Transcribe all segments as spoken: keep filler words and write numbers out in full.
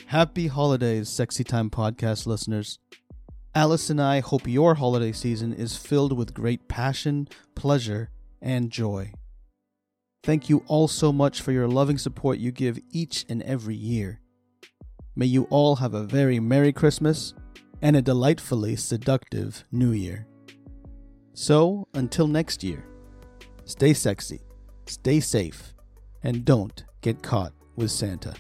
Happy holidays, Sexy Time podcast listeners. Alice and I hope your holiday season is filled with great passion, pleasure, and joy. Thank you all so much for your loving support you give each and every year. May you all have a very Merry Christmas and a delightfully seductive New Year. So, until next year, stay sexy, stay safe, and don't get caught with Santa.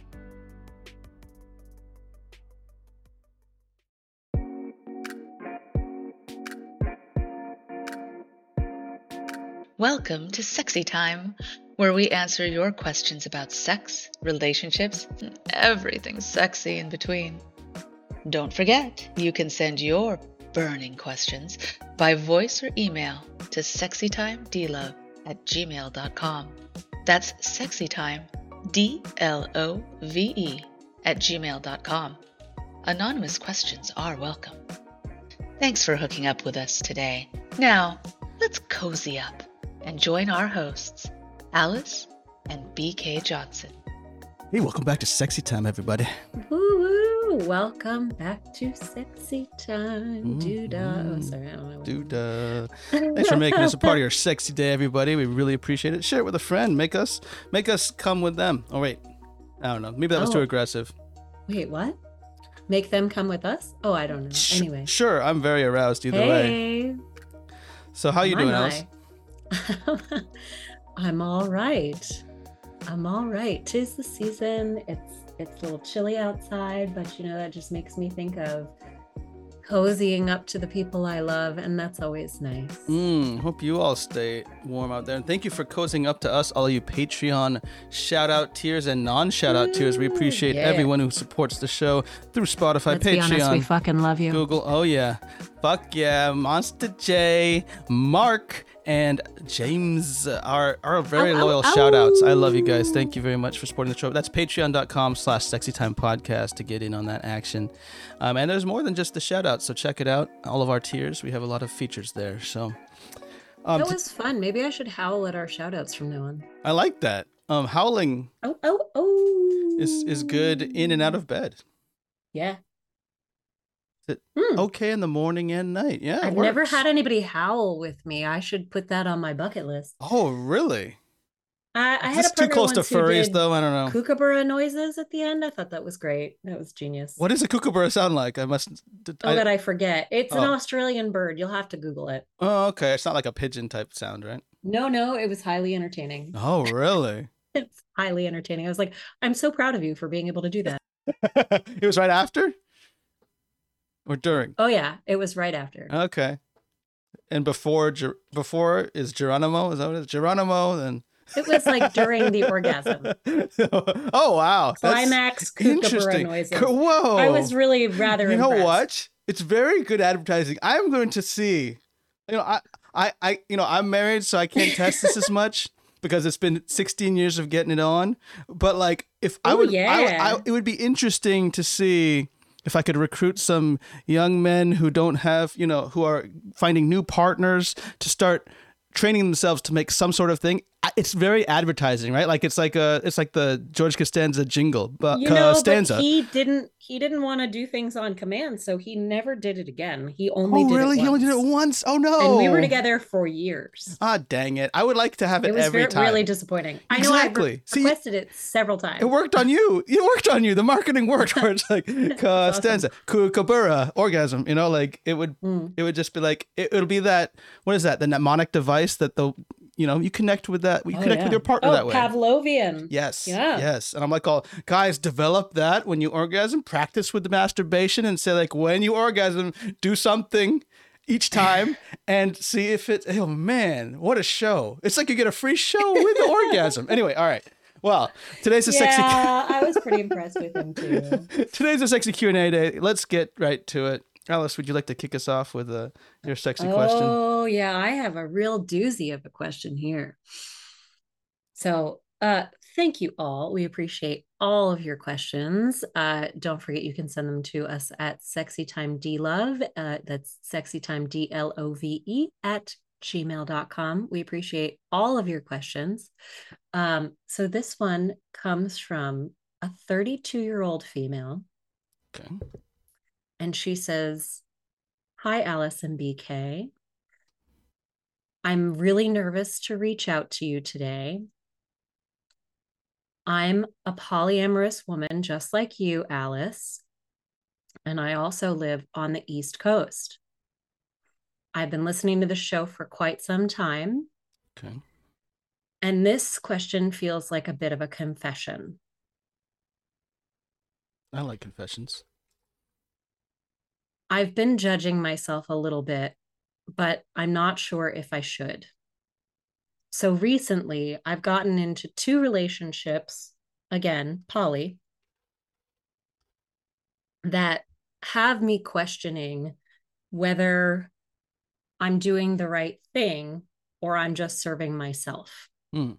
Welcome to Sexy Time, where we answer your questions about sex, relationships, and everything sexy in between. Don't forget, you can send your burning questions by voice or email to sexytimedlove at gmail dot com. That's sexytime, D L O V E, at gmail dot com. Anonymous questions are welcome. Thanks for hooking up with us today. Now, let's cozy up and join our hosts, Alice and B K Johnson. Hey, welcome back to Sexy Time, everybody. Woo-hoo. Welcome back to Sexy Time. Doodah. Mm-hmm. Oh, sorry, I don't know. Doodah. Thanks for making us a part of your sexy day, everybody. We really appreciate it. Share it with a friend. Make us make us come with them. Oh, wait. I don't know. Maybe that was Oh. too aggressive. Wait, what? Make them come with us? Oh, I don't know. Sh- Anyway. Sure, I'm very aroused either way. Hey. So how you My, doing, my. Alice? I'm all right. I'm all right. 'Tis the season. It's it's a little chilly outside, but you know, that just makes me think of cozying up to the people I love, and that's always nice. Mm, hope you all stay warm out there. And thank you for cozying up to us, all you Patreon shout-out tiers and non-shout-out tiers. We appreciate yeah. everyone who supports the show through Spotify, Let's Patreon, be honest, we fucking love you. Google. Oh, yeah. Fuck yeah. Monster J, Mark, and James are our very Ow, ow, loyal ow. shout-outs. I love you guys. Thank you very much for supporting the show. That's patreon.com slash sexytimepodcast to get in on that action. Um, and there's more than just the shout-outs, so check it out. All of our tiers. We have a lot of features there. So um, That t- was fun. Maybe I should howl at our shout outs from now on. I like that. Um, howling Oh, oh, oh. is, is good in and out of bed. Yeah. Is it Hmm. okay in the morning and night? Yeah, it I've never works. had anybody howl with me. I should put that on my bucket list. Oh, really? I, I Is had this a too partner close to once who furries, did though? I don't know. kookaburra noises at the end. I thought that was great. That was genius. What does a kookaburra sound like? I must. Oh, I- that I forget. It's an Oh. Australian bird. You'll have to Google it. Oh, okay. It's not like a pigeon type sound, right? No, no, it was highly entertaining. Oh, really? It's highly entertaining. I was like, I'm so proud of you for being able to do that. It was right after? Or during? Oh, yeah. It was right after. Okay. And before Ger- before is Geronimo? Is that what it is? Geronimo? Then. It was like during the orgasm. Oh, wow. That's Climax kookaburra interesting. noises. Co- Whoa. I was really rather You know impressed. what? It's very good advertising. I'm going to see. You know, I, I, I, you know, I'm married, so I can't test this as much because it's been sixteen years of getting it on. But like, if I Oh, would, I, yeah. I, it would be interesting to see if I could recruit some young men who don't have, you know, who are finding new partners to start training themselves to make some sort of thing. I- It's very advertising, right? Like it's like a, it's like the George Costanza jingle, but You know, Costanza. but he didn't. He didn't want to do things on command, so he never did it again. He only Oh, did really? it He only did it once. once? Oh, no. And we were together for years. Ah, dang it. I would like to have it, It was every very, time. really disappointing. I know Exactly. I re- See, requested it several times. It worked on you. It worked on you. The marketing worked where it's like Costanza, Kookaburra, orgasm, you know, like it would Mm. it would just be like it, it'll be that what is that? The mnemonic device that the you know, you connect with that. You Oh, connect yeah. with your partner oh, that way. Pavlovian. Yes. Yeah. Yes. And I'm like, oh, guys, develop that when you orgasm, practice with the masturbation and say like when you orgasm, do something each time and see if it, oh man, what a show. It's like you get a free show with the orgasm. Anyway, all right. Well, today's a sexy, Yeah, I was pretty impressed with him too. today's a sexy Q and A day. Let's get right to it. Alice, would you like to kick us off with uh, your sexy question? Oh, yeah, I have a real doozy of a question here. So, uh, thank you all. We appreciate all of your questions. Uh, don't forget you can send them to us at sexytimedlove. Uh, that's sexytime D L O V E at gmail dot com. We appreciate all of your questions. Um, so this one comes from a thirty-two-year-old female Okay. And she says, "Hi, Alice and B K. I'm really nervous to reach out to you today. I'm a polyamorous woman just like you, Alice, and I also live on the East Coast. I've been listening to the show for quite some time. Okay. And this question feels like a bit of a confession. I like confessions. I've been judging myself a little bit, but I'm not sure if I should. So recently, I've gotten into two relationships, again, poly, that have me questioning whether I'm doing the right thing or I'm just serving myself. Hmm.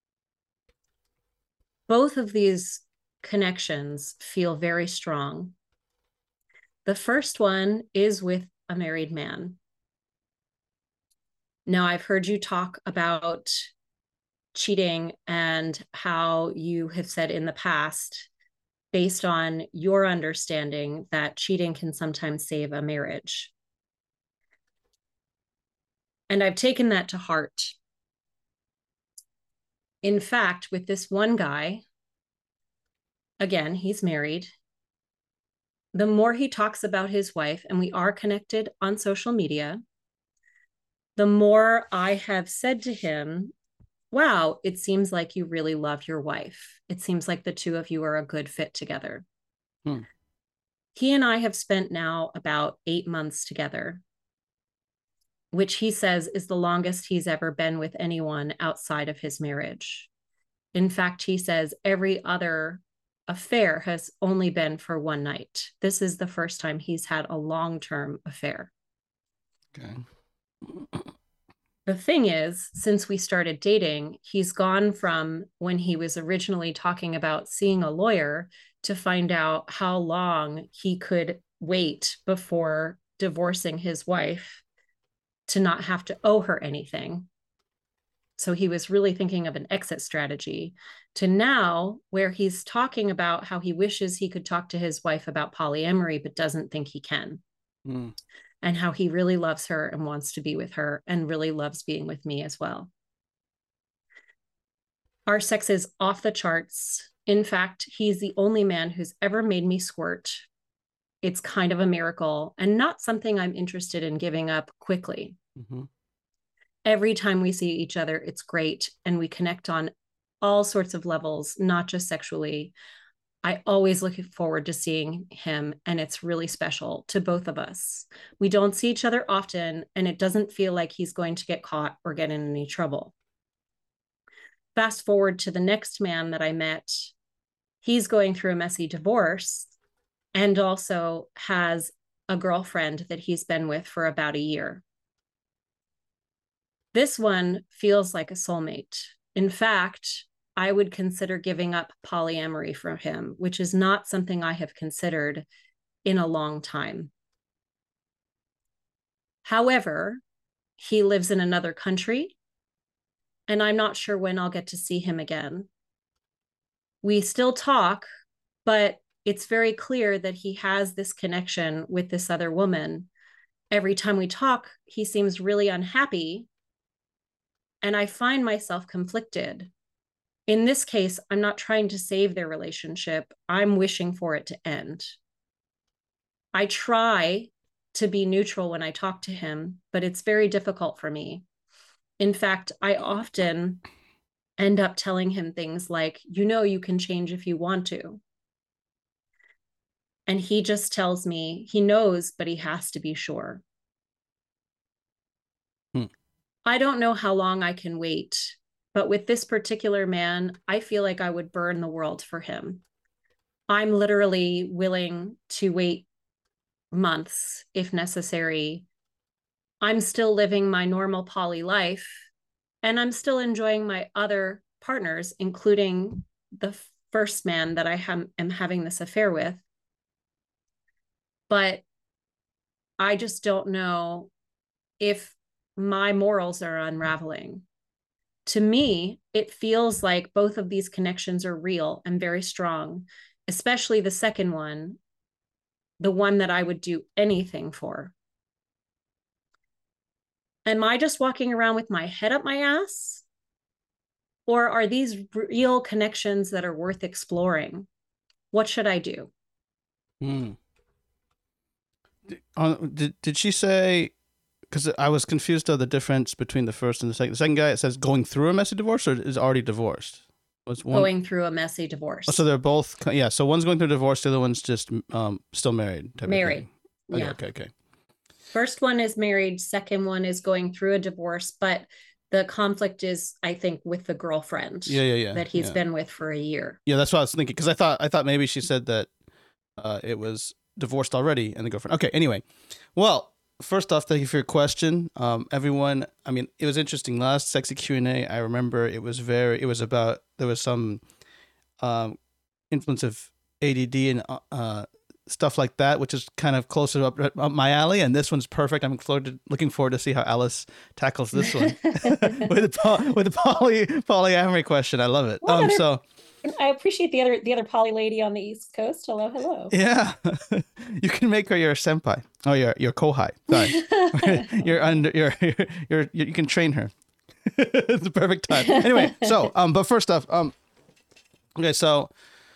Both of these connections feel very strong. The first one is with a married man. Now, I've heard you talk about cheating and how you have said in the past, based on your understanding, that cheating can sometimes save a marriage. And I've taken that to heart. In fact, with this one guy, again, he's married. The more he talks about his wife, and we are connected on social media, the more I have said to him, wow, it seems like you really love your wife. It seems like the two of you are a good fit together. Hmm. He and I have spent now about eight months together, which he says is the longest he's ever been with anyone outside of his marriage. In fact, he says every other affair has only been for one night. This is the first time he's had a long-term affair. Okay. The thing is, since we started dating, he's gone from when he was originally talking about seeing a lawyer to find out how long he could wait before divorcing his wife to not have to owe her anything. So he was really thinking of an exit strategy, to now where he's talking about how he wishes he could talk to his wife about polyamory, but doesn't think he can. Hmm. And how he really loves her and wants to be with her and really loves being with me as well. Our sex is off the charts. In fact, he's the only man who's ever made me squirt. It's kind of a miracle and not something I'm interested in giving up quickly. Mm-hmm. Every time we see each other, it's great. And we connect on all sorts of levels, not just sexually. I always look forward to seeing him, and it's really special to both of us. We don't see each other often, and it doesn't feel like he's going to get caught or get in any trouble. Fast forward to the next man that I met. He's going through a messy divorce and also has a girlfriend that he's been with for about a year. This one feels like a soulmate. In fact, I would consider giving up polyamory for him, which is not something I have considered in a long time. However, he lives in another country, and I'm not sure when I'll get to see him again. We still talk, but it's very clear that he has this connection with this other woman. Every time we talk, he seems really unhappy, and I find myself conflicted. In this case, I'm not trying to save their relationship. I'm wishing for it to end. I try to be neutral when I talk to him, but it's very difficult for me. In fact, I often end up telling him things like, you know, you can change if you want to. And he just tells me he knows, but he has to be sure. Hmm. I don't know how long I can wait. But with this particular man, I feel like I would burn the world for him. I'm literally willing to wait months if necessary. I'm still living my normal poly life, and I'm still enjoying my other partners, including the first man that I ha- am having this affair with. But I just don't know if my morals are unraveling. To me, it feels like both of these connections are real and very strong, especially the second one. the one that I would do anything for. Am I just walking around with my head up my ass? Or are these real connections that are worth exploring? What should I do? Hmm. Uh, did, did she say, because I was confused of the difference between the first and the second. The second guy, it says going through a messy divorce or is already divorced? Was one... Going through a messy divorce. Oh, so they're both, yeah. So one's going through a divorce, the other one's just um, still married. Married. Okay, yeah. Okay, okay. First one is married. Second one is going through a divorce, but the conflict is, I think, with the girlfriend. Yeah, yeah, yeah. That he's yeah. been with for a year. Yeah, that's what I was thinking. Because I thought, I thought maybe she said that uh, it was divorced already and the girlfriend. Okay, anyway. Well, first off, thank you for your question. Um, everyone, I mean, it was interesting. Last Sexy Q and A, I remember it was very, it was about, there was some um, influence of A D D and uh, stuff like that, which is kind of closer up, up my alley. And this one's perfect. I'm forward, looking forward to see how Alice tackles this one with the with the poly polyamory question. I love it. Well, um, other, so I appreciate the other the other poly lady on the East Coast. Hello, hello. Yeah, you can make her your senpai. Oh, your your kohai. Sorry, you're under. You're, you're you're you can train her. It's the perfect time. Anyway, so um, but first off, um, okay, so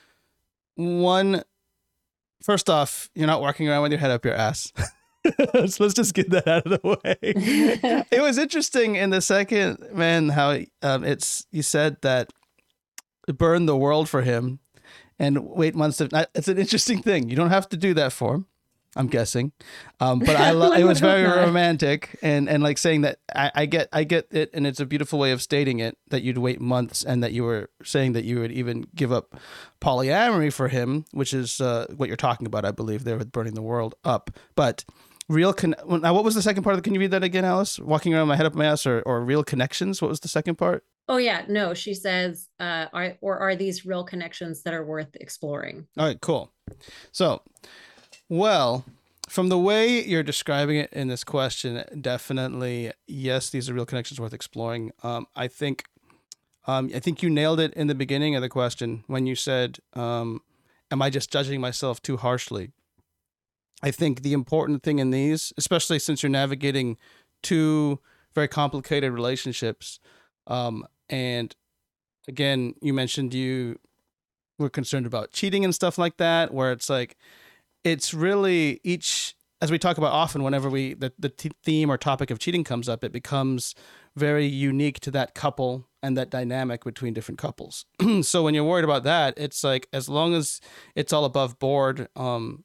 one. First off, you're not walking around with your head up your ass. So let's just get that out of the way. It was interesting in the second man how um, it's you said that it burned the world for him and wait months. To, it's an interesting thing. You don't have to do that for him, I'm guessing. Um, but I love it was very romantic and, and like saying that I, I get I get it and it's a beautiful way of stating it that you'd wait months and that you were saying that you would even give up polyamory for him, which is uh, what you're talking about, I believe, there with burning the world up. But real con- now, what was the second part of the? Can you read that again, Alice? Walking around my head up my ass or, or real connections? What was the second part? Oh yeah, no, she says, uh, are, or are these real connections that are worth exploring? All right, cool. So, well, from the way you're describing it in this question, definitely, yes, these are real connections worth exploring. Um, I think, um, I think you nailed it in the beginning of the question when you said, um, am I just judging myself too harshly? I think the important thing in these, especially since you're navigating two very complicated relationships, um, and again, you mentioned you were concerned about cheating and stuff like that, where it's like, it's really each, as we talk about often, whenever we, the, the t- theme or topic of cheating comes up, it becomes very unique to that couple and that dynamic between different couples. So when you're worried about that, it's like, as long as it's all above board, um,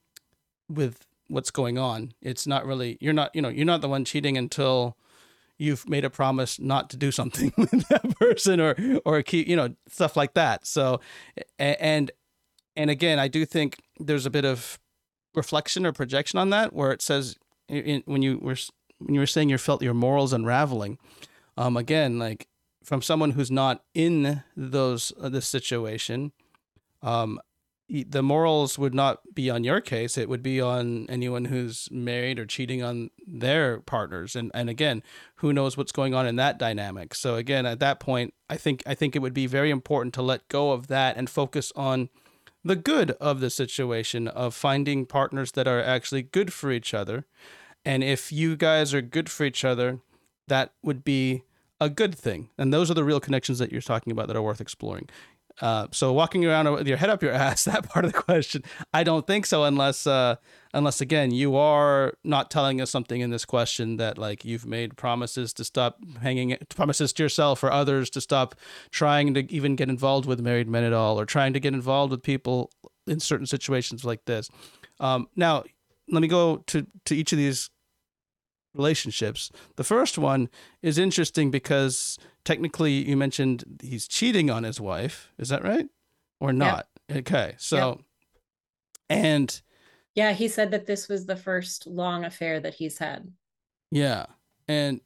with what's going on, it's not really, you're not, you know, you're not the one cheating until you've made a promise not to do something with that person or, or keep, you know, stuff like that. So, and, and again, I do think there's a bit of reflection or projection on that, where it says in, when you were, when you were saying you felt your morals unraveling, um, again, like from someone who's not in those, uh, this situation, um, the morals would not be on your case. It would be on anyone who's married or cheating on their partners. And, and again, who knows what's going on in that dynamic. So again, at that point, I think, I think it would be very important to let go of that and focus on the good of the situation of finding partners that are actually good for each other. And if you guys are good for each other, that would be a good thing. And those are the real connections that you're talking about that are worth exploring. Uh, so walking around with your head up your ass, that part of the question, I don't think so, unless, uh, unless again, you are not telling us something in this question that like you've made promises to stop hanging, promises to yourself or others to stop trying to even get involved with married men at all, or trying to get involved with people in certain situations like this. Um, now, let me go to, to each of these relationships. The first one is interesting because technically you mentioned he's cheating on his wife. Is that right? Or not? Yep. Okay. So, yep. and yeah, he said that this was the first long affair that he's had. Yeah. And,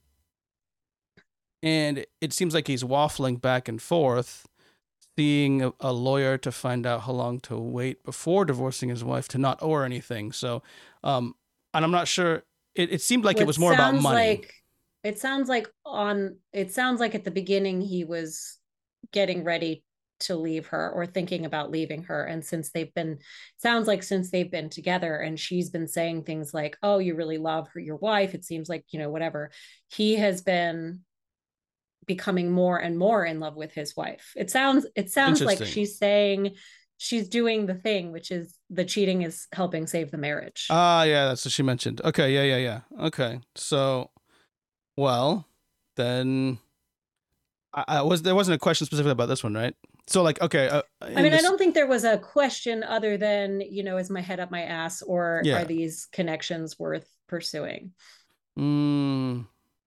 and it seems like he's waffling back and forth, seeing a, a lawyer to find out how long to wait before divorcing his wife to not owe her anything. So, um, and I'm not sure. It, it seemed like well, it was more about money. Like, it sounds like on, it sounds like at the beginning he was getting ready to leave her or thinking about leaving her. And since they've been, sounds like since they've been together and she's been saying things like, oh, you really love her, your wife, it seems like, you know, whatever, he has been becoming more and more in love with his wife. It sounds, it sounds like she's saying she's doing the thing, which is the cheating is helping save the marriage. Ah, uh, yeah, that's what she mentioned. Okay, yeah, yeah, yeah. Okay, so, well, then I, I was there wasn't a question specifically about this one, right? So, like, okay. Uh, I mean, this... I don't think there was a question other than, you know, is my head up my ass, or yeah. are these connections worth pursuing? Hmm.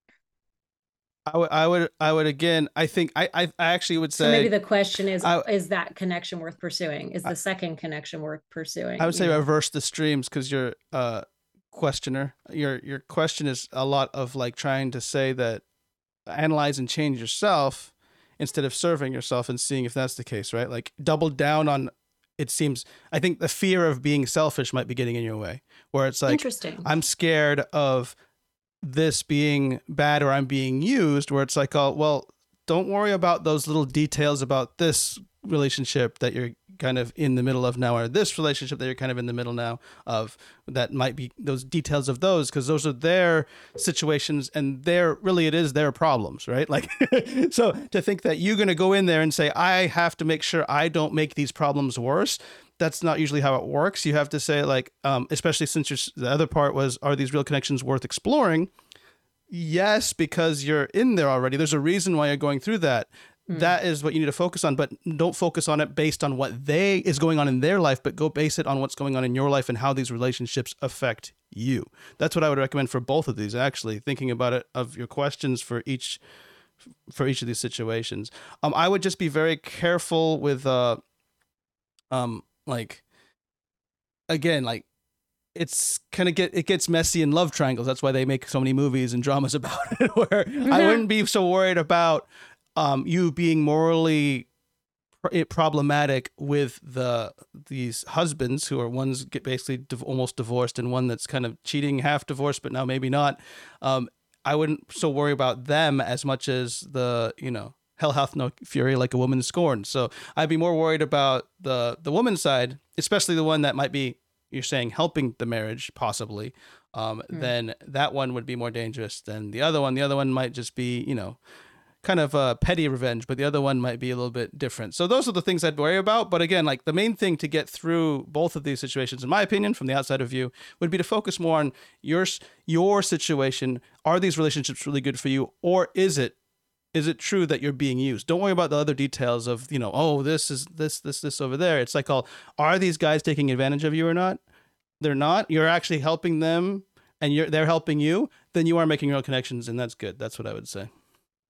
I would, I would, I would again. I think I, I, I actually would say so maybe the question is: I, is that connection worth pursuing? Is the I, second connection worth pursuing? I would say know? reverse the streams, because you're a questioner. Your your question is a lot of like trying to say that analyze and change yourself instead of serving yourself and seeing if that's the case, right? Like double down on. It seems. I think the fear of being selfish might be getting in your way, where it's like, interesting. I'm scared of this being bad or I'm being used, where it's like, oh, well, don't worry about those little details about this relationship that you're kind of in the middle of now, or this relationship that you're kind of in the middle now of, that might be those details of those, because those are their situations and they're really, it is their problems, right? Like, so to think that you're going to go in there and say, I have to make sure I don't make these problems worse, that's not usually how it works. You have to say, like, um, especially since you're, the other part was, are these real connections worth exploring? Yes, because you're in there already. There's a reason why you're going through that. Mm. That is what you need to focus on, but don't focus on it based on what they is going on in their life, but go base it on what's going on in your life and how these relationships affect you. That's what I would recommend for both of these, actually, thinking about it, of your questions for each for each of these situations. Um, I would just be very careful with uh, um. Like, again, like, it's kind of get, it gets messy in love triangles. That's why they make so many movies and dramas about it, where mm-hmm. I wouldn't be so worried about um, you being morally pr- problematic with the, these husbands who are, one's get basically div- almost divorced and one that's kind of cheating, half divorced, but now maybe not. Um, I wouldn't so worry about them as much as the, you know, hell hath no fury like a woman scorned. So I'd be more worried about the the woman's side, especially the one that might be, you're saying, helping the marriage possibly. Um, mm. Then that one would be more dangerous than the other one. The other one might just be, you know, kind of a petty revenge, but the other one might be a little bit different. So those are the things I'd worry about. But again, like, the main thing to get through both of these situations, in my opinion, from the outside of view, would be to focus more on your your situation. Are these relationships really good for you, or is it? Is it true that you're being used? Don't worry about the other details of, you know, oh, this is this, this, this over there. It's like, oh, are these guys taking advantage of you or not? They're not. You're actually helping them and you're they're helping you. Then you are making real connections, and that's good. That's what I would say.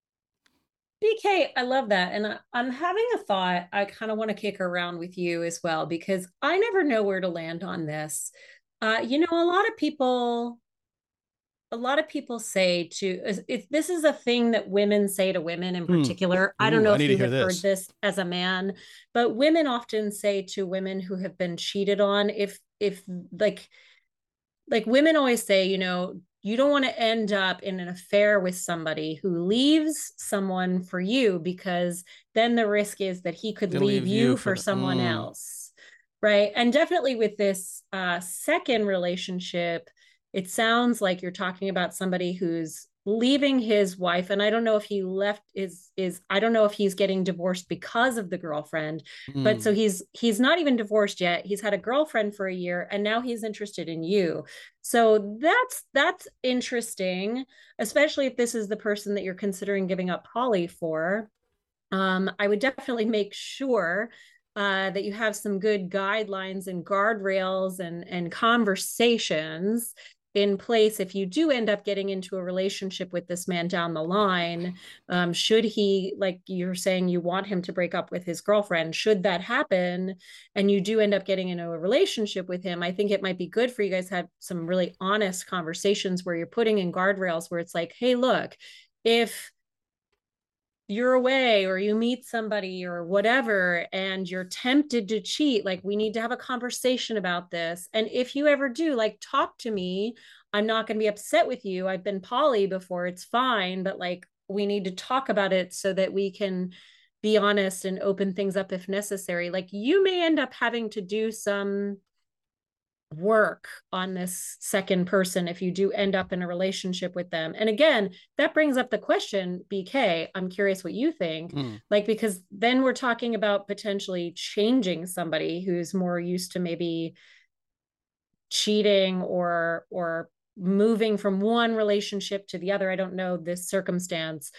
B K, I love that. And I, I'm having a thought I kind of want to kick around with you as well, because I never know where to land on this. Uh, you know, a lot of people... A lot of people say to, if this is a thing that women say to women in particular, mm. I don't know Ooh, if you have heard this. this as a man, but women often say to women who have been cheated on, if, if like, like women always say, you know, you don't want to end up in an affair with somebody who leaves someone for you, because then the risk is that he could leave, leave you, you for, for someone mm. else. Right. And definitely with this uh, second relationship, it sounds like you're talking about somebody who's leaving his wife. And I don't know if he left is, is, I don't know if he's getting divorced because of the girlfriend, mm. but so he's, he's not even divorced yet. He's had a girlfriend for a year and now he's interested in you. So that's, that's interesting, especially if this is the person that you're considering giving up Polly for. Um, I would definitely make sure Uh, that you have some good guidelines and guardrails and, and conversations in place if you do end up getting into a relationship with this man down the line. Um, should he, like you're saying, you want him to break up with his girlfriend, should that happen and you do end up getting into a relationship with him, I think it might be good for you guys to have some really honest conversations where you're putting in guardrails where it's like, hey, look, if you're away or you meet somebody or whatever and you're tempted to cheat, like, we need to have a conversation about this. And if you ever do, like, talk to me. I'm not going to be upset with you. I've been poly before. It's fine. But like, we need to talk about it so that we can be honest and open things up if necessary. Like you may end up having to do some work on this second person if you do end up in a relationship with them. And again, that brings up the question, B K, I'm curious what you think. Mm. Like, because then we're talking about potentially changing somebody who's more used to maybe cheating or or moving from one relationship to the other. I don't know this circumstance.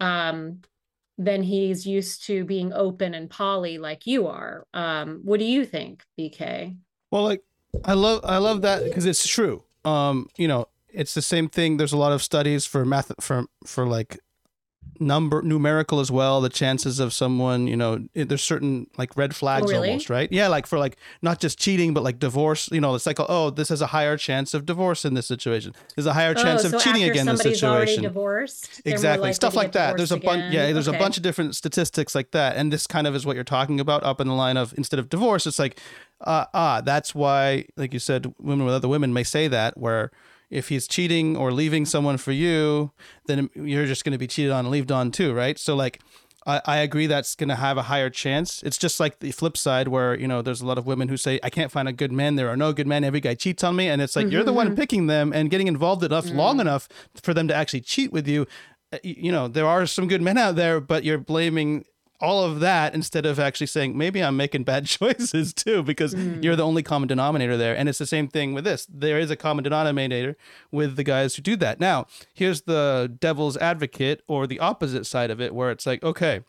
Um, then he's used to being open and poly like you are. Um, what do you think, B K? Well, like, I love I love that because it's true. Um, you know, it's the same thing. There's a lot of studies for math for for like number numerical as well. The chances of someone, you know, it, there's certain like red flags. Oh, really? Almost, right? Yeah, like for like not just cheating, but like divorce. You know, it's like, oh, this has a higher chance of divorce in this situation. There's a higher chance oh, of so cheating again in this situation. Already divorced, exactly, stuff like that. There's a bunch. Yeah, there's okay. a bunch of different statistics like that, and this kind of is what you're talking about. Up in the line of instead of divorce, it's like. Uh, ah, that's why, like you said, women with other women may say that, where if he's cheating or leaving someone for you, then you're just going to be cheated on and leaved on too, right? So like, I, I agree that's going to have a higher chance. It's just like the flip side where, you know, there's a lot of women who say, I can't find a good man. There are no good men. Every guy cheats on me. And it's like, mm-hmm. you're the one picking them and getting involved enough mm-hmm. long enough for them to actually cheat with you. You know, there are some good men out there, but you're blaming all of that instead of actually saying maybe I'm making bad choices too, because mm. you're the only common denominator there. And it's the same thing with this. There is a common denominator with the guys who do that. Now, here's the devil's advocate or the opposite side of it, where it's like, okay,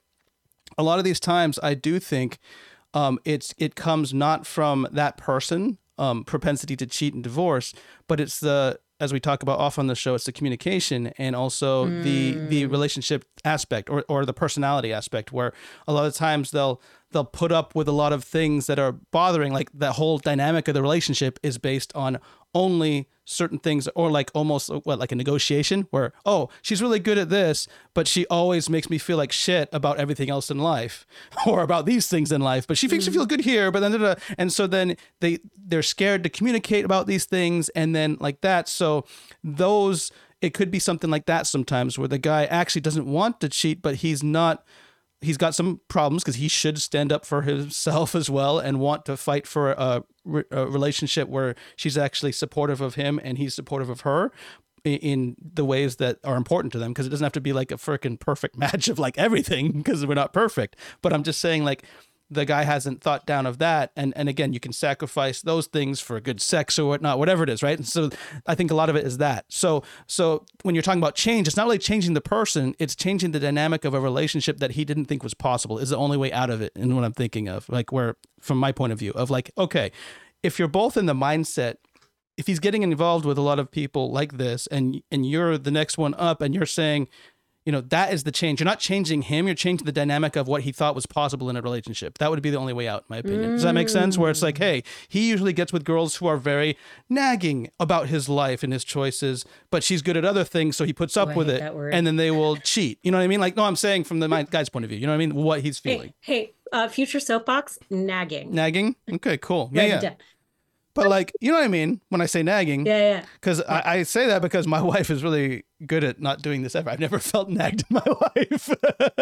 a lot of these times I do think um, it's it comes not from that person, um, propensity to cheat and divorce, but it's the as we talk about off on the show, it's the communication and also mm. the the relationship aspect or, or the personality aspect, where a lot of times they'll they'll put up with a lot of things that are bothering, like the whole dynamic of the relationship is based on only certain things, or like almost what like a negotiation where, oh, she's really good at this, but she always makes me feel like shit about everything else in life or about these things in life, but she makes mm. me feel good here, but then, da, da, da. And so then they, they're scared to communicate about these things. And then like that. So those, it could be something like that sometimes where the guy actually doesn't want to cheat, but he's not, he's got some problems because he should stand up for himself as well and want to fight for a, a relationship where she's actually supportive of him and he's supportive of her in, in the ways that are important to them. Because it doesn't have to be like a freaking perfect match of like everything, because we're not perfect. But I'm just saying, like, the guy hasn't thought down of that. And, and again, you can sacrifice those things for good sex or whatnot, whatever it is, right? And so I think a lot of it is that. So so when you're talking about change, it's not really changing the person, it's changing the dynamic of a relationship that he didn't think was possible is the only way out of it. And what I'm thinking of, like where, from my point of view, of like, okay, if you're both in the mindset, if he's getting involved with a lot of people like this and and you're the next one up and you're saying, you know, that is the change. You're not changing him. You're changing the dynamic of what he thought was possible in a relationship. That would be the only way out, in my opinion. Mm. Does that make sense? Where it's like, hey, he usually gets with girls who are very nagging about his life and his choices, but she's good at other things, so he puts up oh, with it, and then they will cheat. You know what I mean? Like, no, I'm saying from the guy's point of view. You know what I mean? What he's feeling. Hey, hey uh, future soapbox, nagging. Nagging? Okay, cool. Yeah, yeah. yeah. But like, you know what I mean when I say nagging? Yeah, yeah. Because yeah. I, I say that because my wife is really good at not doing this ever. I've never felt nagged in my life.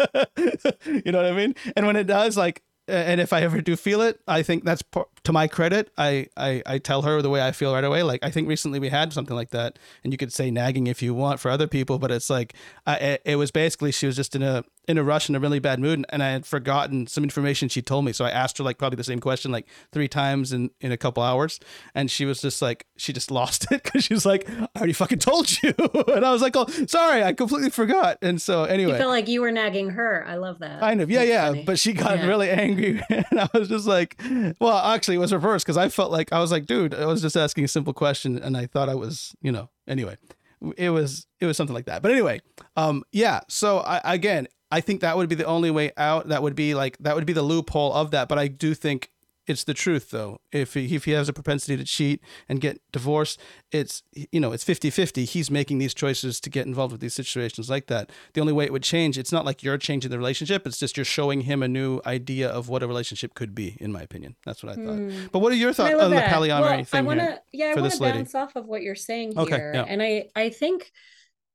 You know what I mean? And when it does, like, and if I ever do feel it, I think that's to my credit. I, I, I tell her the way I feel right away. Like, I think recently we had something like that, and you could say nagging if you want for other people, but it's like, I, it was basically, she was just in a, in a rush, in a really bad mood, and I had forgotten some information she told me. So I asked her like probably the same question like three times in, in a couple hours, and she was just like, she just lost it because she was like, I already fucking told you. And I was like, oh, sorry, I completely forgot. And so anyway. You felt like you were nagging her. I love that. Kind of. Yeah, That's yeah. funny. But she got yeah. really angry, and I was just like, well, actually it was reversed because I felt like, I was like, dude, I was just asking a simple question, and I thought I was, you know, anyway, it was, it was something like that. But anyway, um, yeah. So I, again, I think that would be the only way out. That would be like, that would be the loophole of that. But I do think it's the truth though. If he, if he has a propensity to cheat and get divorced, it's, you know, it's fifty fifty. He's making these choices to get involved with these situations like that. The only way it would change, it's not like you're changing the relationship. It's just, you're showing him a new idea of what a relationship could be, in my opinion. That's what I thought. Mm. But what are your thoughts on that. the polyamory well, thing I wanna, here? Yeah, I want to bounce off of what you're saying here. Okay, yeah. And I, I think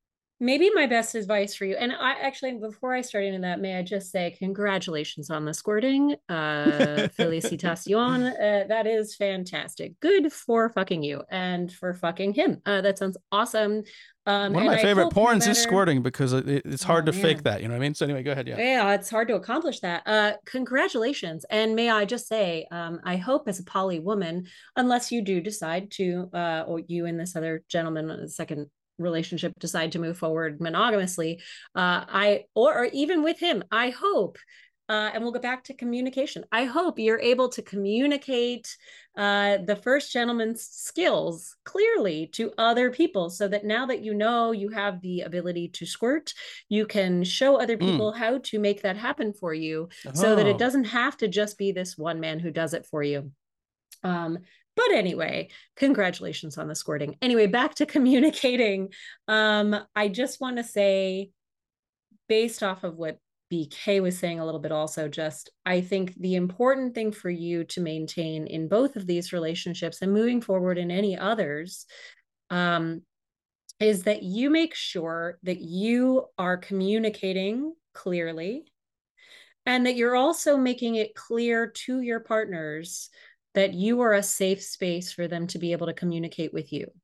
maybe my best advice for you, and I actually, before I start into that, may I just say congratulations on the squirting. Uh, felicitación. Uh, that is fantastic. Good for fucking you and for fucking him. Uh, that sounds awesome. Um, One of and my I favorite hope no porns is matter- squirting because it, it's hard Oh, to man. fake that. You know what I mean? So anyway, go ahead. Yeah. Yeah, it's hard to accomplish that. Uh, congratulations. And may I just say, um, I hope as a poly woman, unless you do decide to, uh, or you and this other gentleman, uh, second relationship, decide to move forward monogamously, uh, I, or, or even with him, I hope, uh, and we'll go back to communication. I hope you're able to communicate uh, the first gentleman's skills clearly to other people, so that now that you know you have the ability to squirt, you can show other people mm. how to make that happen for you, oh. so that it doesn't have to just be this one man who does it for you. Um, but anyway, congratulations on the squirting. Anyway, back to communicating. Um, I just want to say, based off of what B K was saying a little bit also, just I think the important thing for you to maintain in both of these relationships and moving forward in any others um, is that you make sure that you are communicating clearly, and that you're also making it clear to your partners that you are a safe space for them to be able to communicate with you.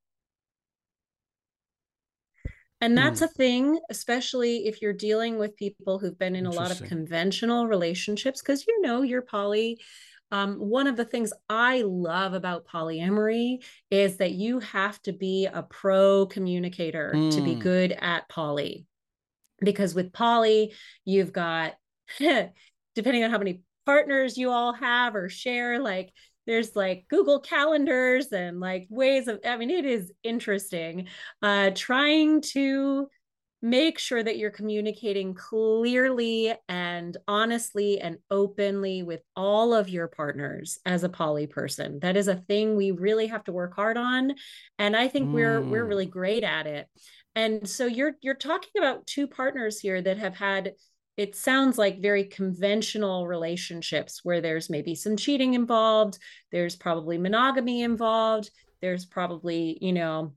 And that's mm. a thing, especially if you're dealing with people who've been in a lot of conventional relationships, because, you know, you're poly. Um, one of the things I love about polyamory is that you have to be a pro communicator mm. to be good at poly. Because with poly, you've got, depending on how many partners you all have or share, like, there's like Google calendars and like ways of, I mean, it is interesting, uh, trying to make sure that you're communicating clearly and honestly and openly with all of your partners as a poly person. That is a thing we really have to work hard on. And I think mm. we're, we're really great at it. And so you're, you're talking about two partners here that have had, it sounds like, very conventional relationships where there's maybe some cheating involved. There's probably monogamy involved. There's probably, you know,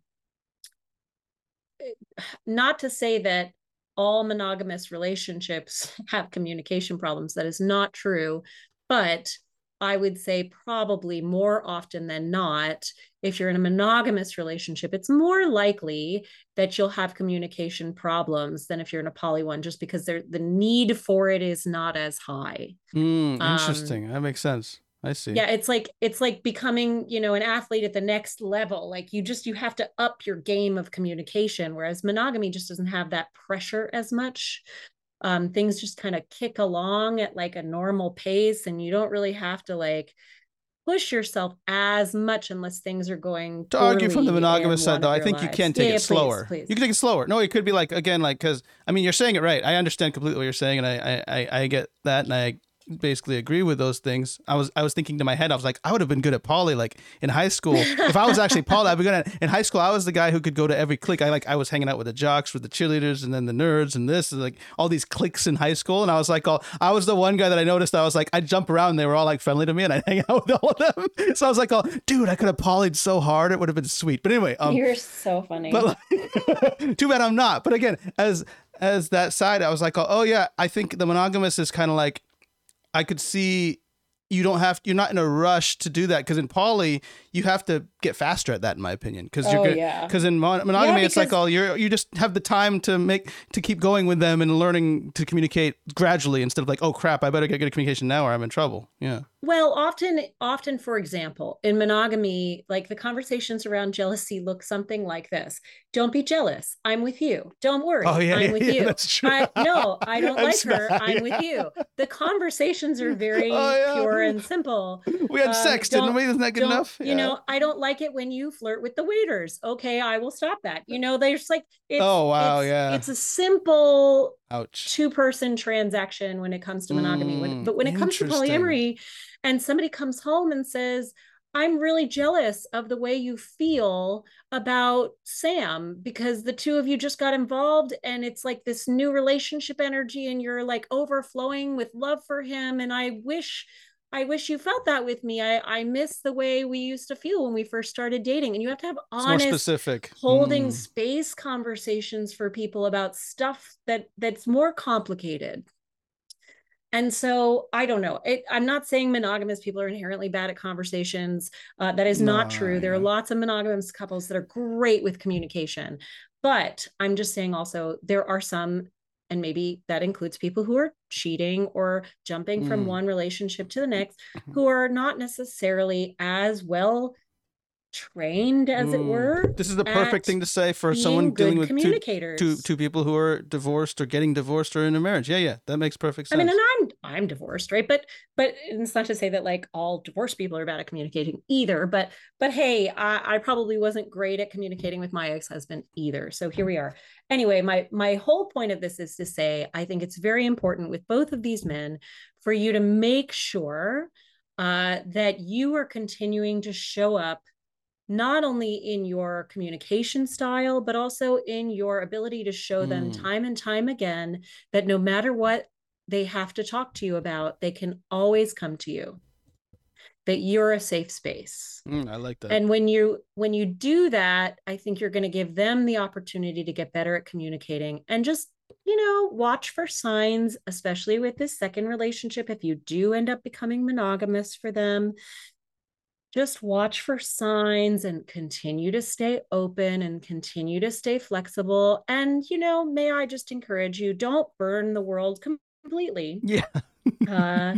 not to say that all monogamous relationships have communication problems. That is not true. But I would say probably more often than not, if you're in a monogamous relationship, it's more likely that you'll have communication problems than if you're in a poly one, just because the need for it is not as high. Mm, interesting. Um, that makes sense. I see. Yeah, it's like it's like becoming, you know, an athlete at the next level. Like you just you have to up your game of communication, whereas monogamy just doesn't have that pressure as much. Um, things just kind of kick along at like a normal pace, and you don't really have to like push yourself as much unless things are going to argue from the monogamous side, though. I think lives. you can take yeah, it yeah, slower. Please, please. You can take it slower. No, it could be like, again, like, because I mean, you're saying it right. I understand completely what you're saying, and I, I, I get that, and I basically agree with those things. I was I was thinking to my head, I was like, I would have been good at poly like in high school. If I was actually poly, I'd be good at in high school. I was the guy who could go to every clique. I like I was hanging out with the jocks, with the cheerleaders, and then the nerds, and this and like all these cliques in high school. And I was like, oh, I was the one guy that I noticed. I was like, I'd jump around, and they were all like friendly to me, and I'd hang out with all of them. So I was like, oh, dude, I could have polyed so hard, it would have been sweet. But anyway, um, you're so funny. But like, too bad I'm not. But again, as as that side, I was like, oh, oh yeah, I think the monogamous is kind of like, I could see you don't have, you're not in a rush to do that. Because in poly, you have to get faster at that, in my opinion. Because you're oh, good. Yeah. Because in mon- monogamy, yeah, because it's like, oh, you're you just have the time to make to keep going with them and learning to communicate gradually instead of like, oh crap, I better get good communication now or I'm in trouble. Yeah. Well, often, often, for example, in monogamy, like the conversations around jealousy look something like this. Don't be jealous. I'm with you. Don't worry. Oh, yeah, I'm yeah, with yeah, you. That's true. I, no, I don't I'm like sorry, her. I'm yeah. with you. The conversations are very oh, yeah. pure and simple. We had um, sex, didn't we? Isn't that good enough? You yeah. know, I don't like it when you flirt with the waiters. Okay, I will stop that. You know, there's like, it's, oh, wow, it's, yeah. It's a simple Ouch. two-person transaction when it comes to monogamy. Mm, when, but when it comes to polyamory, and somebody comes home and says, I'm really jealous of the way you feel about Sam because the two of you just got involved and it's like this new relationship energy and you're like overflowing with love for him. And I wish I wish you felt that with me. I, I miss the way we used to feel when we first started dating. And you have to have It's more honest, specific. holding Mm. space conversations for people about stuff that that's more complicated. And so I don't know. It, I'm not saying monogamous people are inherently bad at conversations. Uh, that is No, not true. There yeah. are lots of monogamous couples that are great with communication. But I'm just saying also there are some, and maybe that includes people who are cheating or jumping from Mm. one relationship to the next, who are not necessarily as well trained, as Mm. it were. This is the perfect at thing to say for being someone dealing good with two, communicators. two two people who are divorced or getting divorced or in a marriage. Yeah, yeah, that makes perfect sense. I mean, and I'm I'm divorced, right? But but it's not to say that like all divorced people are bad at communicating either. But but hey, I, I probably wasn't great at communicating with my ex-husband either. So here we are. Anyway, my my whole point of this is to say I think it's very important with both of these men for you to make sure uh, that you are continuing to show up not only in your communication style, but also in your ability to show them Mm. time and time again that no matter what they have to talk to you about, they can always come to you, that you're a safe space. Mm, I like that. And when you when you do that, I think you're going to give them the opportunity to get better at communicating and just, you know, watch for signs, especially with this second relationship. If you do end up becoming monogamous for them, just watch for signs and continue to stay open and continue to stay flexible. And, you know, may I just encourage you, don't burn the world completely. Yeah. uh,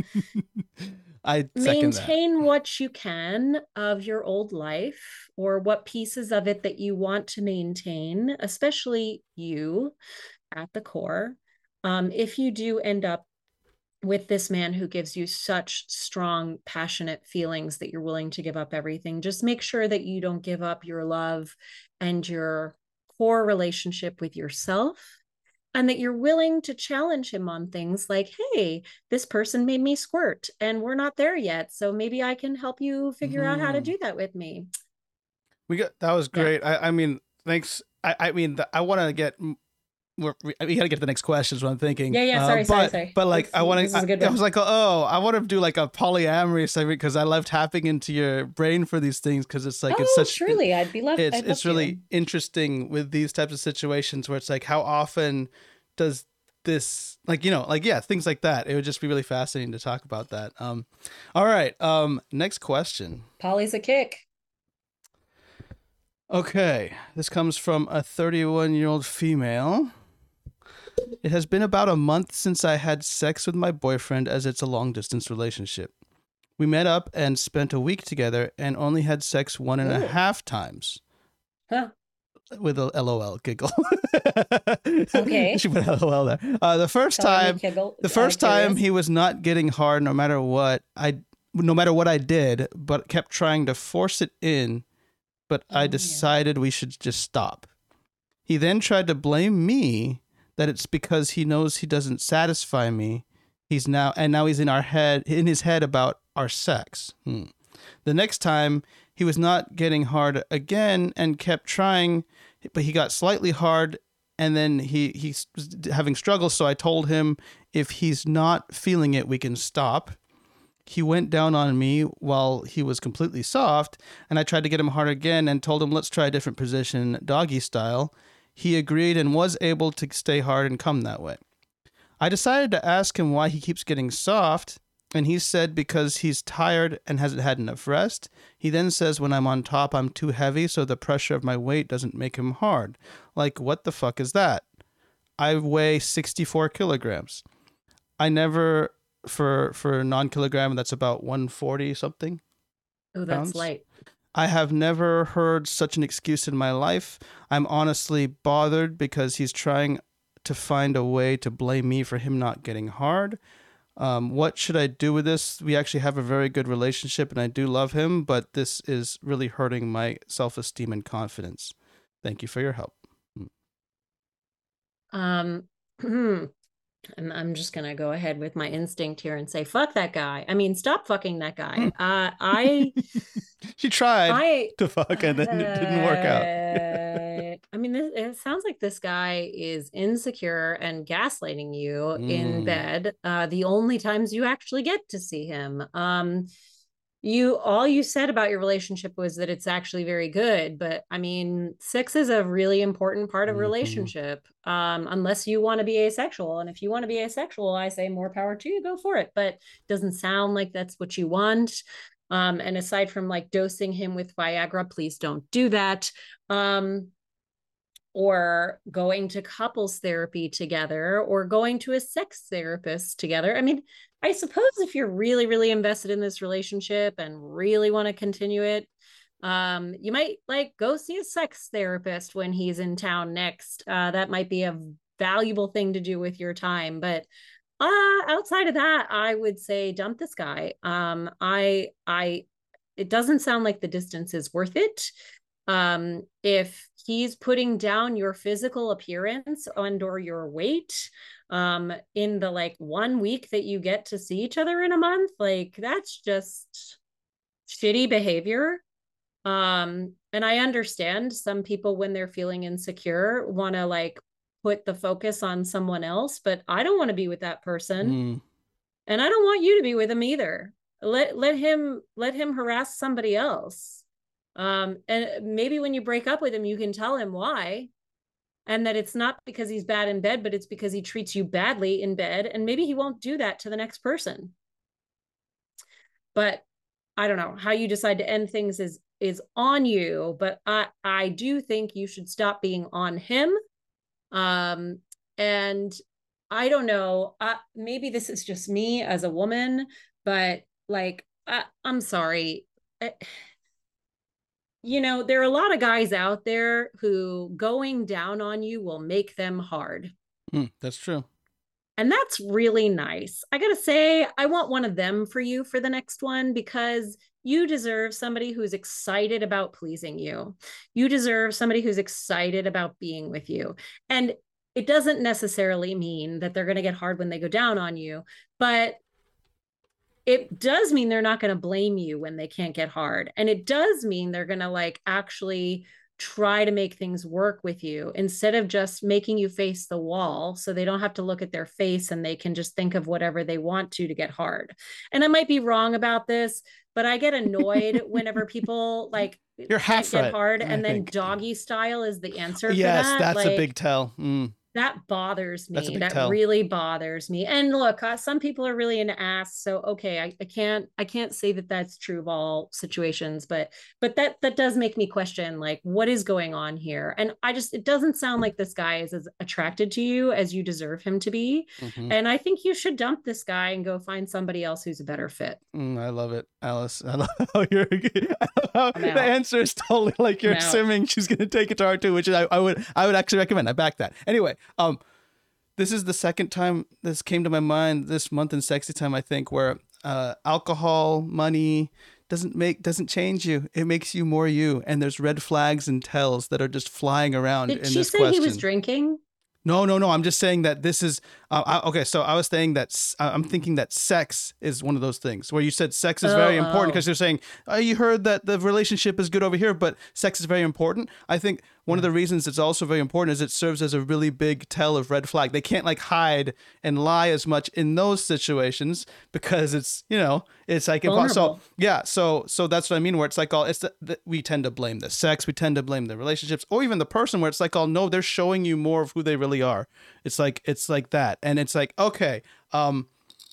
I second maintain that. what you can of your old life or what pieces of it that you want to maintain, especially you at the core. Um, if you do end up with this man who gives you such strong, passionate feelings that you're willing to give up everything, just make sure that you don't give up your love and your core relationship with yourself, and that you're willing to challenge him on things like, hey, this person made me squirt and we're not there yet. So maybe I can help you figure mm-hmm. out how to do that with me. We got, that was great. Yeah. I, I mean, thanks. I, I mean, the, I want to get We're, we, we got to get to the next question is what I'm thinking. Yeah, yeah, sorry, uh, but, sorry, sorry. But like, this, I want to, I, I was like, oh, I want to do like a polyamory segment because I love tapping into your brain for these things because it's like, oh, it's such, truly, I'd be love, it's, I'd it's love really to. interesting with these types of situations where it's like, how often does this, like, you know, like, yeah, things like that. It would just be really fascinating to talk about that. Um, all right. Um, next question. Poly's a kick. Okay. This comes from a thirty-one year old female. It has been about a month since I had sex with my boyfriend as it's a long-distance relationship. We met up and spent a week together and only had sex one and Ooh. a half times. Huh. With a LOL giggle. Okay. She put LOL there. Uh, the first Tell time, giggle, the first uh, time he was not getting hard no matter what I, no matter what I did, but kept trying to force it in, but oh, I decided yeah. we should just stop. He then tried to blame me that it's because he knows he doesn't satisfy me. He's now, and now he's in our head, in his head about our sex. Hmm. The next time he was not getting hard again and kept trying, but he got slightly hard and then he, he's having struggles. So I told him if he's not feeling it, we can stop. He went down on me while he was completely soft and I tried to get him hard again and told him, let's try a different position, doggy style. He agreed and was able to stay hard and come that way. I decided to ask him why he keeps getting soft, and he said because he's tired and hasn't had enough rest. He then says when I'm on top, I'm too heavy, so the pressure of my weight doesn't make him hard. Like, what the fuck is that? I weigh sixty-four kilograms. I never, for for a non-kilogram, that's about one forty something. Oh, that's pounds. Light. I have never heard such an excuse in my life. I'm honestly bothered because he's trying to find a way to blame me for him not getting hard. Um, what should I do with this? We actually have a very good relationship and I do love him, but this is really hurting my self-esteem and confidence. Thank you for your help. Um, and I'm just going to go ahead with my instinct here and say, fuck that guy. I mean, stop fucking that guy. Uh, I... She tried I, to fuck and then uh, it didn't work out. I mean, this, it sounds like this guy is insecure and gaslighting you mm. in bed. Uh, the only times you actually get to see him. Um, you, all you said about your relationship was that it's actually very good. But I mean, sex is a really important part of mm-hmm. relationship, um, unless you want to be asexual. And if you want to be asexual, I say more power to you, go for it. But it doesn't sound like that's what you want. Um, and aside from like dosing him with Viagra, please don't do that. Um, or going to couples therapy together, or going to a sex therapist together. I mean, I suppose if you're really, really invested in this relationship and really want to continue it, um, you might like go see a sex therapist when he's in town next. Uh, that might be a valuable thing to do with your time. But uh, outside of that, I would say dump this guy. Um, I, I, it doesn't sound like the distance is worth it. Um, if he's putting down your physical appearance and or your weight, um, in the like one week that you get to see each other in a month, like that's just shitty behavior. Um, and I understand some people, when they're feeling insecure, want to like put the focus on someone else, but I don't want to be with that person. Mm. And I don't want you to be with him either. Let, let him, let him harass somebody else. Um, and maybe when you break up with him, you can tell him why, and that it's not because he's bad in bed, but it's because he treats you badly in bed. And maybe he won't do that to the next person. But I don't know how you decide to end things is, is on you. But I, I do think you should stop being on him. Um, and I don't know, uh, maybe this is just me as a woman, but like, I, I'm sorry. I, You know, there are a lot of guys out there who going down on you will make them hard. Mm, that's true. And that's really nice. I got to say, I want one of them for you for the next one, because you deserve somebody who's excited about pleasing you. You deserve somebody who's excited about being with you. And it doesn't necessarily mean that they're going to get hard when they go down on you, but it does mean they're not going to blame you when they can't get hard. And it does mean they're going to like actually try to make things work with you instead of just making you face the wall, so they don't have to look at their face and they can just think of whatever they want to to get hard. And I might be wrong about this, but I get annoyed whenever people like You're half get right, hard I and then think. Doggy style is the answer yes, for that. That's like, a big tell. Mm. That bothers me. That tell. really bothers me. And look, uh, some people are really into ass. So, okay, I, I can't, I can't say that that's true of all situations, but, but that, that does make me question, like, what is going on here? And I just, it doesn't sound like this guy is as attracted to you as you deserve him to be. Mm-hmm. And I think you should dump this guy and go find somebody else who's a better fit. Mm, I love it, Alice. I love how you're, I love how the answer is totally like you're assuming she's going to take it to heart too, which I, I would, I would actually recommend. I back that. Anyway, Um, this is the second time this came to my mind this month in Sexy Time, I think, where uh, alcohol, money doesn't make doesn't change you. It makes you more you. And there's red flags and tells that are just flying around Did in she this say question. He was drinking? No, no, no. I'm just saying that this is uh, I, okay. So I was saying that s- I'm thinking that sex is one of those things where you said sex is oh, very important because oh. you're saying oh, you heard that the relationship is good over here, but sex is very important. I think one of the reasons it's also very important is it serves as a really big tell of red flag. They can't like hide and lie as much in those situations because it's, you know, it's like, impo- so yeah. So, so that's what I mean, where it's like all, it's the, the, we tend to blame the sex. We tend to blame the relationships or even the person where it's like, oh no, they're showing you more of who they really are. It's like, it's like that. And it's like, okay, um,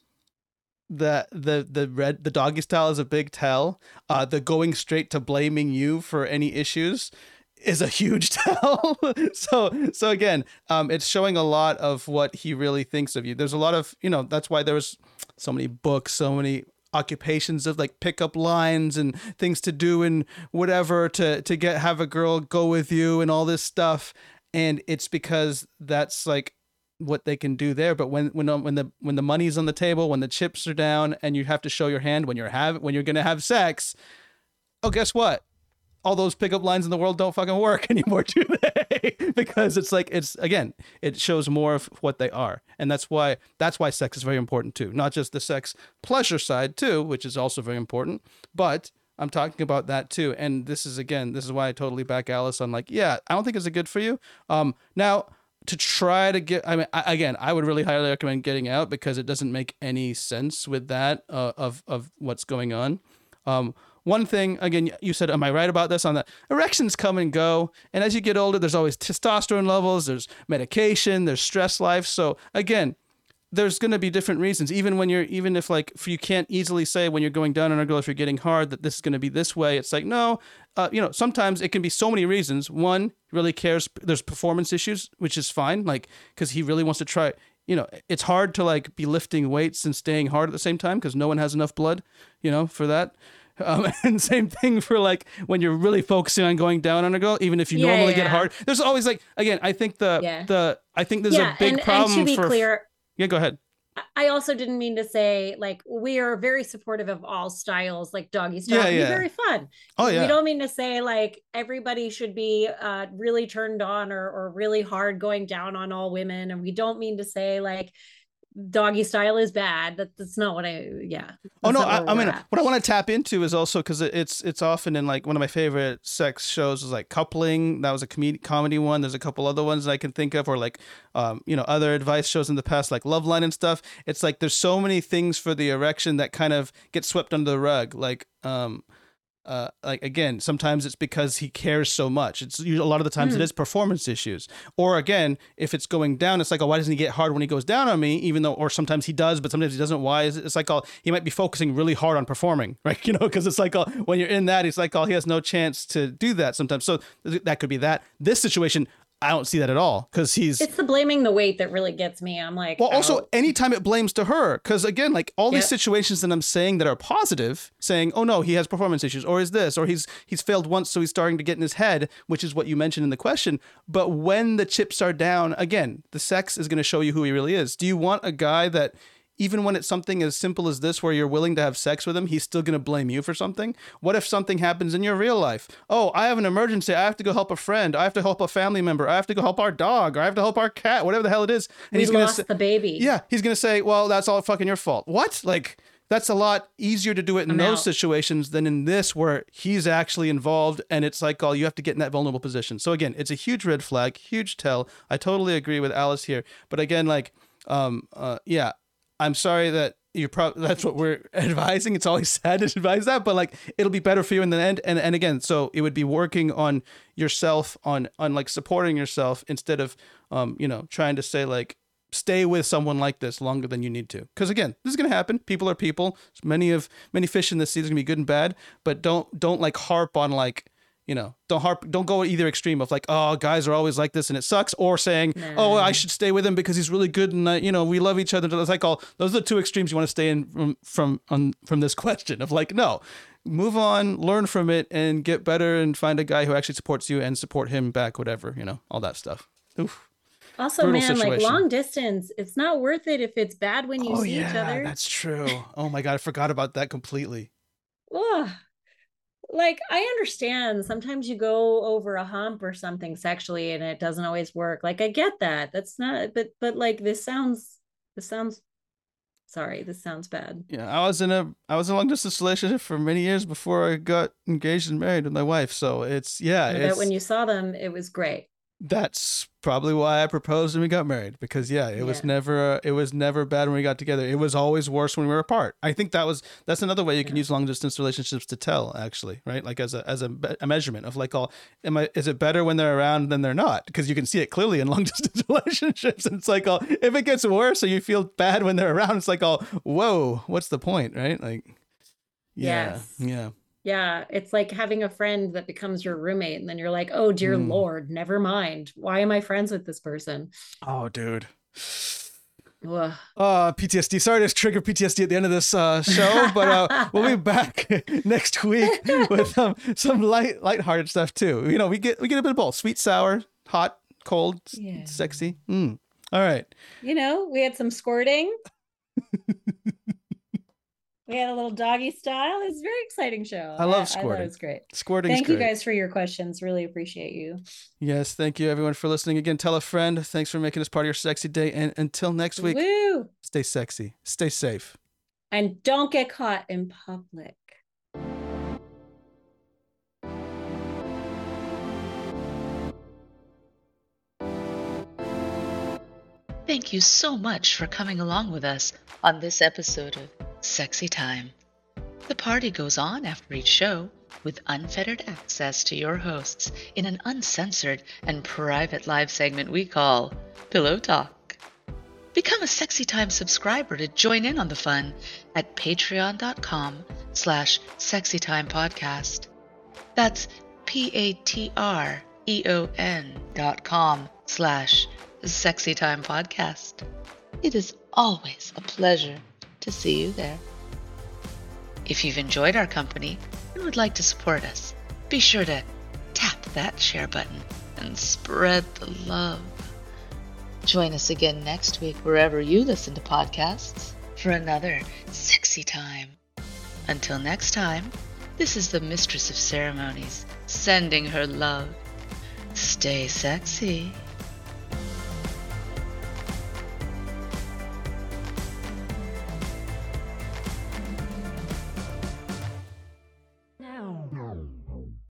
the the the red the doggy style is a big tell. Uh, the going straight to blaming you for any issues is a huge tell. so so again, um, it's showing a lot of what he really thinks of you. There's a lot of, you know, that's why there was so many books, so many occupations of like pickup lines and things to do and whatever to to get have a girl go with you and all this stuff. And it's because that's like what they can do there. But when when when the when the money's on the table, when the chips are down, and you have to show your hand when you're have when you're gonna have sex, oh, guess what? All those pickup lines in the world don't fucking work anymore, do they? Because it's like, it's again, it shows more of what they are. And that's why, that's why sex is very important too. Not just the sex pleasure side too, which is also very important, but I'm talking about that too. And this is, again, this is why I totally back Alice on like, yeah, I don't think it's a good for you. Um, now to try to get, I mean, I, again, I would really highly recommend getting out because it doesn't make any sense with that, uh, of, of what's going on. Um, One thing, again, you said, am I right about this on that? Erections come and go. And as you get older, there's always testosterone levels, there's medication, there's stress life. So again, there's going to be different reasons. Even when you're, even if like, if you can't easily say when you're going down on a girl, if you're getting hard, that this is going to be this way. It's like, no, uh, you know, sometimes it can be so many reasons. One, really cares. There's performance issues, which is fine. Like, cause he really wants to try, you know, it's hard to like be lifting weights and staying hard at the same time because no one has enough blood, you know, for that. Um, and same thing for like when you're really focusing on going down on a girl, even if you Yeah, normally yeah. get hard. There's always like, again, I think the Yeah. the I think there's Yeah, a big and, problem and to be for. clear, Yeah, go ahead. I also didn't mean to say like we are very supportive of all styles, like doggy style. Yeah, It'd be yeah. very fun. Oh yeah. We don't mean to say like everybody should be uh, really turned on or or really hard going down on all women, and we don't mean to say like doggy style is bad. That, that's not what I. Yeah. Oh that's no, not I, where I we're mean, at. what I want to tap into is also because it's it's often in like one of my favorite sex shows is like Coupling. That was a com- comedy one. There's a couple other ones I can think of, or like um you know other advice shows in the past like Loveline and stuff. It's like there's so many things for the erection that kind of get swept under the rug. Like um uh like again, sometimes it's because he cares so much. It's a lot of the times Mm. it is performance issues. Or again, if it's going down, it's like, oh, why doesn't he get hard when he goes down on me? Even though, or sometimes he does, but sometimes he doesn't. Why is it? It's like, oh, he might be focusing really hard on performing, right? You know, because it's like, oh, when you're in that, it's like, oh, he has no chance to do that sometimes. So th- that could be that. This situation, I don't see that at all because he's. It's the blaming the weight that really gets me. I'm like, Well, also, oh. anytime it blames to her, because again, like all these Yep. situations that I'm saying that are positive, saying, "Oh no, he has performance issues," or is this, or he's he's failed once, so he's starting to get in his head, which is what you mentioned in the question. But when the chips are down, again, the sex is going to show you who he really is. Do you want a guy that, even when it's something as simple as this, where you're willing to have sex with him, he's still going to blame you for something? What if something happens in your real life? Oh, I have an emergency. I have to go help a friend. I have to help a family member. I have to go help our dog, or I have to help our cat, whatever the hell it is. And we he's going to lost say, the baby. yeah, he's going to say, well, that's all fucking your fault. What? Like, that's a lot easier to do it in I'm those out. situations than in this where he's actually involved and it's like, oh, you have to get in that vulnerable position. So again, it's a huge red flag, huge tell. I totally agree with Alice here. But again, like, um, uh, yeah, I'm sorry that you're probably, that's what we're advising. It's always sad to advise that, but like, it'll be better for you in the end. And, and again, so it would be working on yourself, on, on like supporting yourself instead of, um, you know, trying to say like, stay with someone like this longer than you need to. Because again, this is going to happen. People are people. Many of many fish in this sea, there's going to be good and bad, but don't, don't like harp on like, you know, don't harp, don't go either extreme of like, oh, guys are always like this and it sucks, or saying, Nah. oh, I should stay with him because he's really good and uh, you know, we love each other. It's like all those are the two extremes you want to stay in from from on, from this question of like, no, move on, learn from it, and get better and find a guy who actually supports you and support him back, whatever, you know, all that stuff. Oof. Also, Brutal man, like situation. long distance, it's not worth it if it's bad when you Oh see yeah, each other. that's true. Oh my God, I forgot about that completely. Ugh. Like, I understand sometimes you go over a hump or something sexually and it doesn't always work. Like, I get that. That's not, but, but like, this sounds, this sounds, sorry, this sounds bad. Yeah, I was in a I was in a long distance relationship for many years before I got engaged and married with my wife. So it's yeah, I bet it's, when you saw them, it was great. that's probably why I proposed and we got married, because yeah, it was Yeah. never it was never bad when we got together. It was always worse when we were apart. I think that was that's another way you can Yeah. use long distance relationships to tell, actually, right? Like as a as a, be- a measurement of like, all am I is it better when they're around than they're not? Because you can see it clearly in long distance relationships, and it's like, oh, if it gets worse or you feel bad when they're around, it's like, oh, whoa, what's the point, right? Like, yeah, Yes. yeah. Yeah, it's like having a friend that becomes your roommate, and then you're like, oh, dear Mm. Lord, never mind. Why am I friends with this person? Oh, dude. Ugh. Uh, P T S D. Sorry to trigger P T S D at the end of this uh, show, but uh, we'll be back next week with um, some light, lighthearted stuff too. You know, we get we get a bit of both: sweet, sour, hot, cold, s- Yeah. sexy. Mm. All right. You know, we had some squirting. We had a little doggy style. It's a very exciting show. I love I thought squirting. it was great. Squirting's Thank you great. guys for your questions. Really appreciate you. Yes, thank you everyone for listening. Again, tell a friend. Thanks for making this part of your sexy day. And until next week, Woo! stay sexy, stay safe. And don't get caught in public. Thank you so much for coming along with us on this episode of Sexy Time. The party goes on after each show with unfettered access to your hosts in an uncensored and private live segment we call Pillow Talk. Become a Sexy Time subscriber to join in on the fun at patreon.com slash sexytimepodcast. That's P-A-T-R-E-O-N dot com slash sexytimepodcast. It is always a pleasure to see you there. If you've enjoyed our company and would like to support us, be sure to tap that share button and spread the love. Join us again next week wherever you listen to podcasts for another Sexy Time. Until next time, this is the Mistress of Ceremonies sending her love. Stay sexy.